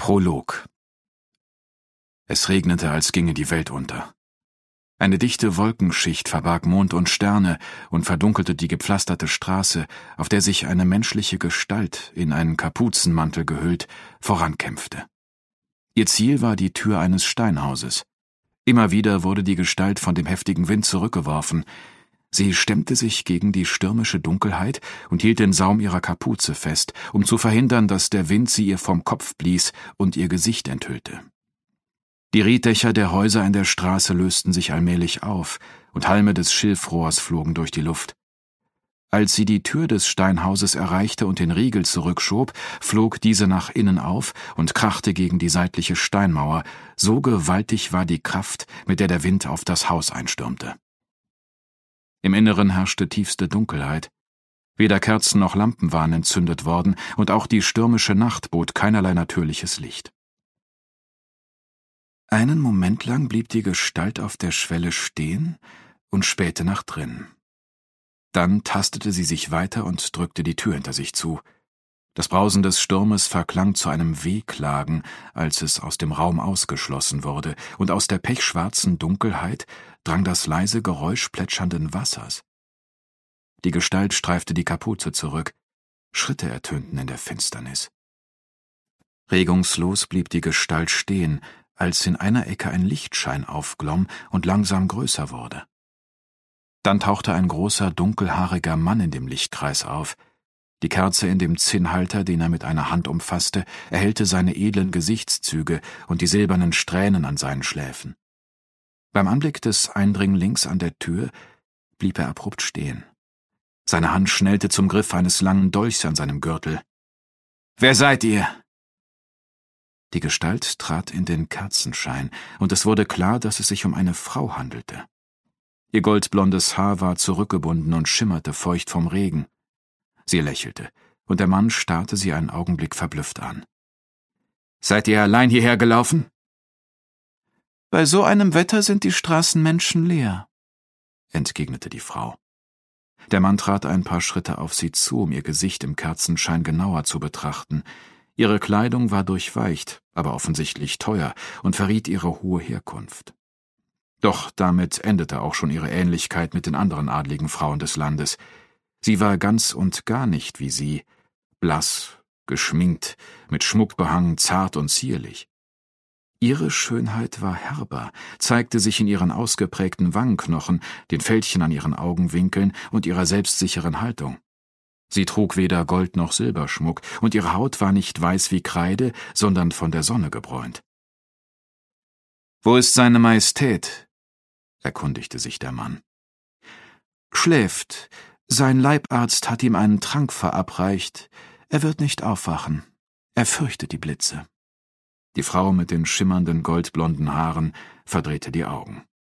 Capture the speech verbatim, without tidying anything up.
Prolog. Es regnete, als ginge die Welt unter. Eine dichte Wolkenschicht verbarg Mond und Sterne und verdunkelte die gepflasterte Straße, auf der sich eine menschliche Gestalt, in einen Kapuzenmantel gehüllt, vorankämpfte. Ihr Ziel war die Tür eines Steinhauses. Immer wieder wurde die Gestalt von dem heftigen Wind zurückgeworfen. Sie stemmte sich gegen die stürmische Dunkelheit und hielt den Saum ihrer Kapuze fest, um zu verhindern, dass der Wind sie ihr vom Kopf blies und ihr Gesicht enthüllte. Die Rieddächer der Häuser in der Straße lösten sich allmählich auf, und Halme des Schilfrohrs flogen durch die Luft. Als sie die Tür des Steinhauses erreichte und den Riegel zurückschob, flog diese nach innen auf und krachte gegen die seitliche Steinmauer, so gewaltig war die Kraft, mit der der Wind auf das Haus einstürmte. Im Inneren herrschte tiefste Dunkelheit. Weder Kerzen noch Lampen waren entzündet worden, und auch die stürmische Nacht bot keinerlei natürliches Licht. Einen Moment lang blieb die Gestalt auf der Schwelle stehen und spähte nach drin. Dann tastete sie sich weiter und drückte die Tür hinter sich zu. Das Brausen des Sturmes verklang zu einem Wehklagen, als es aus dem Raum ausgeschlossen wurde, und aus der pechschwarzen Dunkelheit drang das leise Geräusch plätschernden Wassers. Die Gestalt streifte die Kapuze zurück, Schritte ertönten in der Finsternis. Regungslos blieb die Gestalt stehen, als in einer Ecke ein Lichtschein aufglomm und langsam größer wurde. Dann tauchte ein großer, dunkelhaariger Mann in dem Lichtkreis auf. Die Kerze in dem Zinnhalter, den er mit einer Hand umfasste, erhellte seine edlen Gesichtszüge und die silbernen Strähnen an seinen Schläfen. Beim Anblick des Eindringlings an der Tür blieb er abrupt stehen. Seine Hand schnellte zum Griff eines langen Dolchs an seinem Gürtel. »Wer seid ihr?« Die Gestalt trat in den Kerzenschein, und es wurde klar, dass es sich um eine Frau handelte. Ihr goldblondes Haar war zurückgebunden und schimmerte feucht vom Regen. Sie lächelte, und der Mann starrte sie einen Augenblick verblüfft an. »Seid ihr allein hierher gelaufen?« »Bei so einem Wetter sind die Straßen menschenleer«, entgegnete die Frau. Der Mann trat ein paar Schritte auf sie zu, um ihr Gesicht im Kerzenschein genauer zu betrachten. Ihre Kleidung war durchweicht, aber offensichtlich teuer und verriet ihre hohe Herkunft. Doch damit endete auch schon ihre Ähnlichkeit mit den anderen adligen Frauen des Landes. Sie war ganz und gar nicht wie sie, blass, geschminkt, mit Schmuck behangen, zart und zierlich. Ihre Schönheit war herber, zeigte sich in ihren ausgeprägten Wangenknochen, den Fältchen an ihren Augenwinkeln und ihrer selbstsicheren Haltung. Sie trug weder Gold noch Silberschmuck, und ihre Haut war nicht weiß wie Kreide, sondern von der Sonne gebräunt. »Wo ist seine Majestät?« erkundigte sich der Mann. »Schläft. Sein Leibarzt hat ihm einen Trank verabreicht. Er wird nicht aufwachen. Er fürchtet die Blitze.« Die Frau mit den schimmernden goldblonden Haaren verdrehte die Augen.